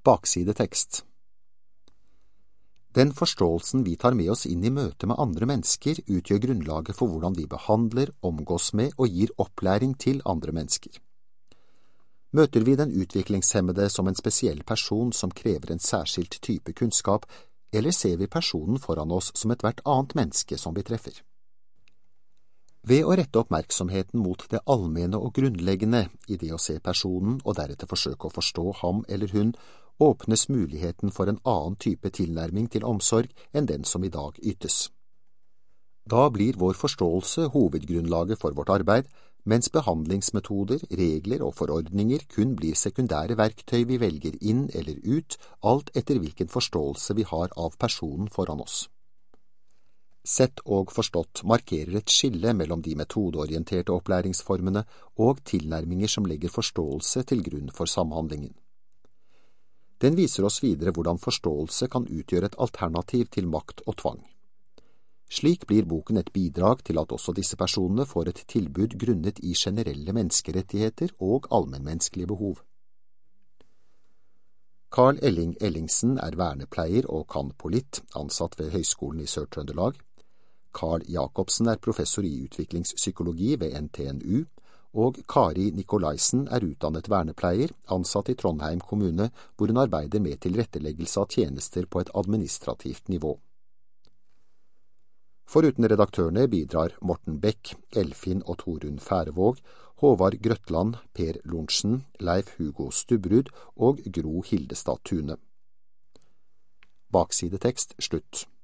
Baksidetekst. Den forståelsen vi tar med oss inn i møte med andre mennesker, utgjør grunnlaget for hvordan vi behandler, omgås med og gir opplæring til andre mennesker. Møter vi den utviklingshemmede som en spesiell person som krever en særskilt type kunnskap, eller ser vi personen foran oss som et hvert annet menneske som vi treffer? Ved å rette oppmerksomheten mot det allmenne og grunnleggende i det å se personen og deretter forsøke å forstå ham eller hun, åpnes muligheten for en annen type tilnærming til omsorg enn den som i dag ytes. Da blir vår forståelse hovedgrunnlaget for vårt arbeid, mens behandlingsmetoder, regler og forordninger kun blir sekundære verktøy vi velger inn eller ut, alt etter hvilken forståelse vi har av personen foran oss. Sett og forstått markerer et skille mellom de metodeorienterte opplæringsformene og tilnærminger som legger forståelse til grunn for samhandlingen. Den viser oss videre hvordan forståelse kan utgjøre et alternativ til makt og tvang. Slik blir boken et bidrag til at også disse personene får et tilbud grunnet i generelle menneskerettigheter og allmennmenneskelige behov. Carl Elling Ellingsen er vernepleier og kan-politt, ansatt ved Høgskolen i Sør-Trøndelag. Carl Jacobsen er professor i utviklingspsykologi ved NTNU, og Kari Nikolaisen er utdannet vernepleier, ansatt i Trondheim kommune, hvor hun arbeider med tilretteleggelse av tjenester på et administrativt nivå. Foruten redaktørene bidrar Morten Beck, Elfin og Torunn Færevåg, Håvard Grøtland, Per Lorentzen, Leif Hugo Stubberud og Gro Hildestad Tune. Baksidetekst slutt.